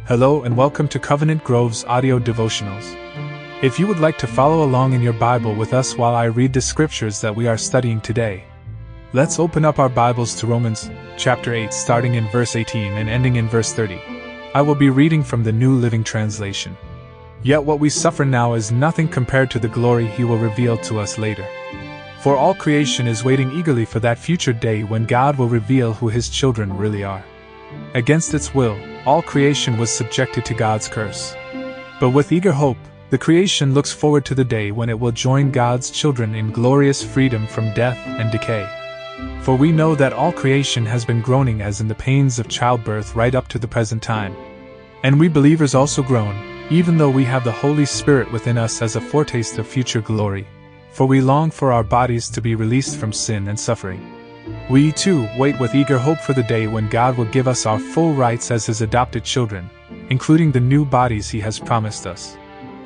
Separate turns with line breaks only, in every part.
Hello and welcome to Covenant Grove's audio devotionals. If you would like to follow along in your Bible with us while I read the scriptures that we are studying today, let's open up our Bibles to Romans chapter 8 starting in verse 18 and ending in verse 30. I will be reading from the New Living Translation. Yet what we suffer now is nothing compared to the glory He will reveal to us later. For all creation is waiting eagerly for that future day when God will reveal who His children really are. Against its will, all creation was subjected to God's curse. But with eager hope, the creation looks forward to the day when it will join God's children in glorious freedom from death and decay. For we know that all creation has been groaning as in the pains of childbirth right up to the present time. And we believers also groan, even though we have the Holy Spirit within us as a foretaste of future glory. For we long for our bodies to be released from sin and suffering. We, too, wait with eager hope for the day when God will give us our full rights as His adopted children, including the new bodies He has promised us.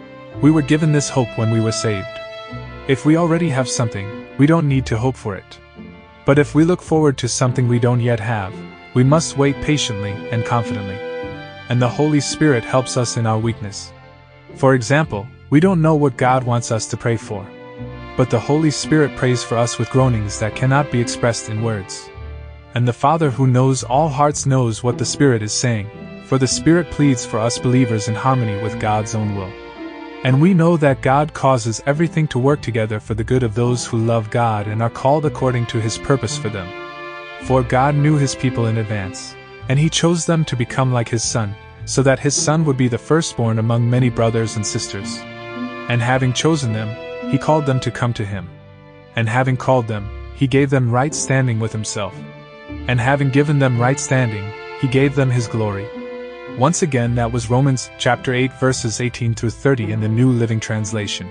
We were given this hope when we were saved. If we already have something, we don't need to hope for it. But if we look forward to something we don't yet have, we must wait patiently and confidently. And the Holy Spirit helps us in our weakness. For example, we don't know what God wants us to pray for. But the Holy Spirit prays for us with groanings that cannot be expressed in words. And the Father who knows all hearts knows what the Spirit is saying, for the Spirit pleads for us believers in harmony with God's own will. And we know that God causes everything to work together for the good of those who love God and are called according to His purpose for them. For God knew His people in advance, and He chose them to become like His Son, so that His Son would be the firstborn among many brothers and sisters. And having chosen them, He called them to come to Him. And having called them, He gave them right standing with Himself. And having given them right standing, He gave them His glory. Once again, that was Romans chapter 8 verses 18 through 30 in the New Living Translation.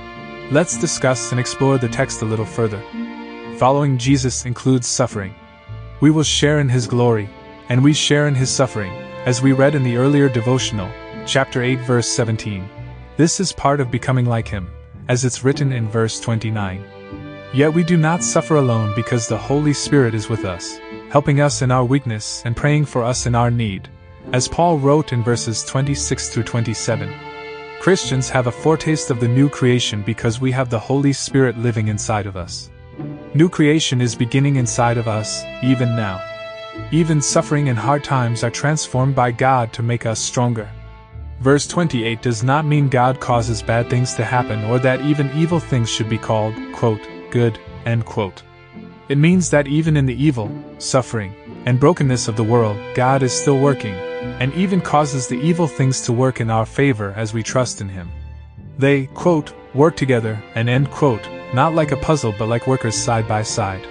Let's discuss and explore the text a little further. Following Jesus includes suffering. We will share in His glory, and we share in His suffering, as we read in the earlier devotional, chapter 8 verse 17. This is part of becoming like Him, as it's written in verse 29. Yet we do not suffer alone because the Holy Spirit is with us, helping us in our weakness and praying for us in our need, as Paul wrote in verses 26 through 27. Christians have a foretaste of the new creation because we have the Holy Spirit living inside of us. New creation is beginning inside of us, even now. Even suffering and hard times are transformed by God to make us stronger. Verse 28 does not mean God causes bad things to happen or that even evil things should be called, quote, good, end quote. It means that even in the evil, suffering, and brokenness of the world, God is still working, and even causes the evil things to work in our favor as we trust in Him. They, quote, work together, and end quote, not like a puzzle but like workers side by side.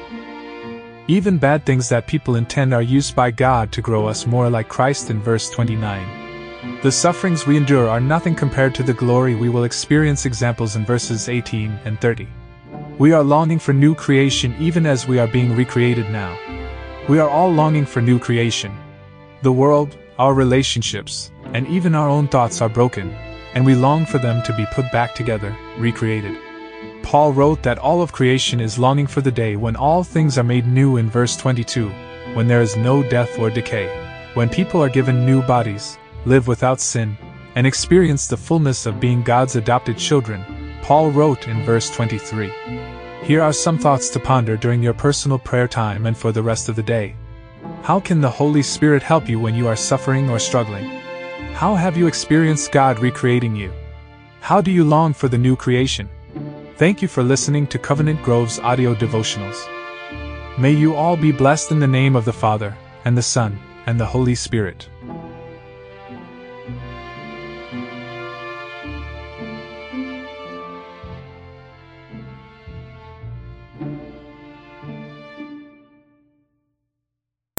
Even bad things that people intend are used by God to grow us more like Christ in verse 29. The sufferings we endure are nothing compared to the glory we will experience. Examples in verses 18 and 30. We are longing for new creation even as we are being recreated now. We are all longing for new creation. The world, our relationships, and even our own thoughts are broken, and we long for them to be put back together, recreated. Paul wrote that all of creation is longing for the day when all things are made new in verse 22, when there is no death or decay, when people are given new bodies, live without sin, and experience the fullness of being God's adopted children, Paul wrote in verse 23. Here are some thoughts to ponder during your personal prayer time and for the rest of the day. How can the Holy Spirit help you when you are suffering or struggling? How have you experienced God recreating you? How do you long for the new creation? Thank you for listening to Covenant Grove's audio devotionals. May you all be blessed in the name of the Father, and the Son, and the Holy Spirit.